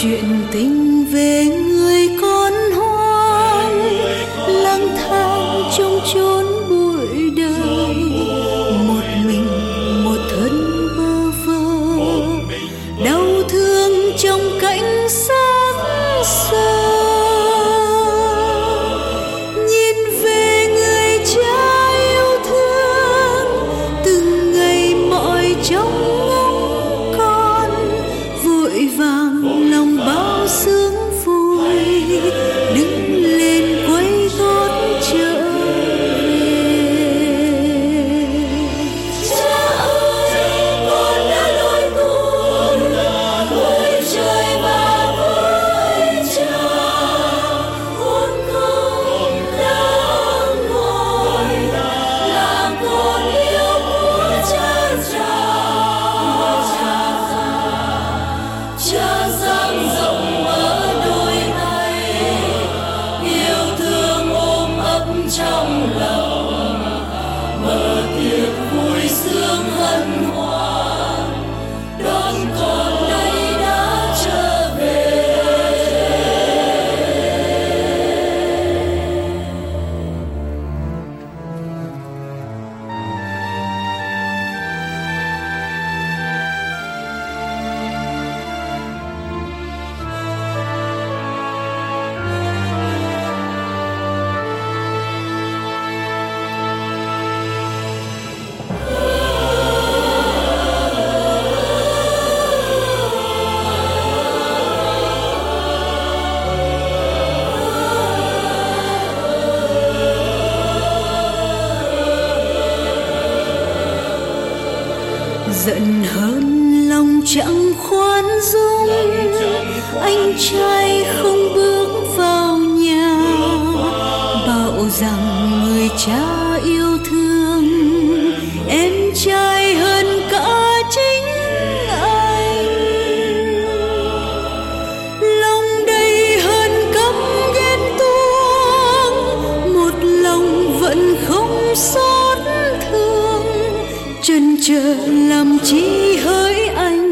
chuyện tình về người con hoang lang thang trong chốn bụi đời, một mình một thân bơ vơ, đau thương trong cảnh xác xơ. Nhìn về người cha yêu thương, từng ngày mọi trông ngóng con, vội vàng lòng bao sướng vui, đứng lên quay gót trở về. Cha ơi, con đã lỗi tuôn với trời và với cha, con không đáng ngồi là con yêu của cha già. Cha dang rộng mở đôi tay, yêu thương ôm ấp trong lòng, mở tiệc vui sướng hân hoan, đón con nay đã trở về. Giận hơn lòng chẳng khoan dung, anh trai không bước vào nhà, bảo rằng người cha yêu thương em trai hơn cả chính anh. Lòng đầy hơn căm ghen tuông, một lòng vẫn không xót thương, chân chờ làm chi hỡi anh.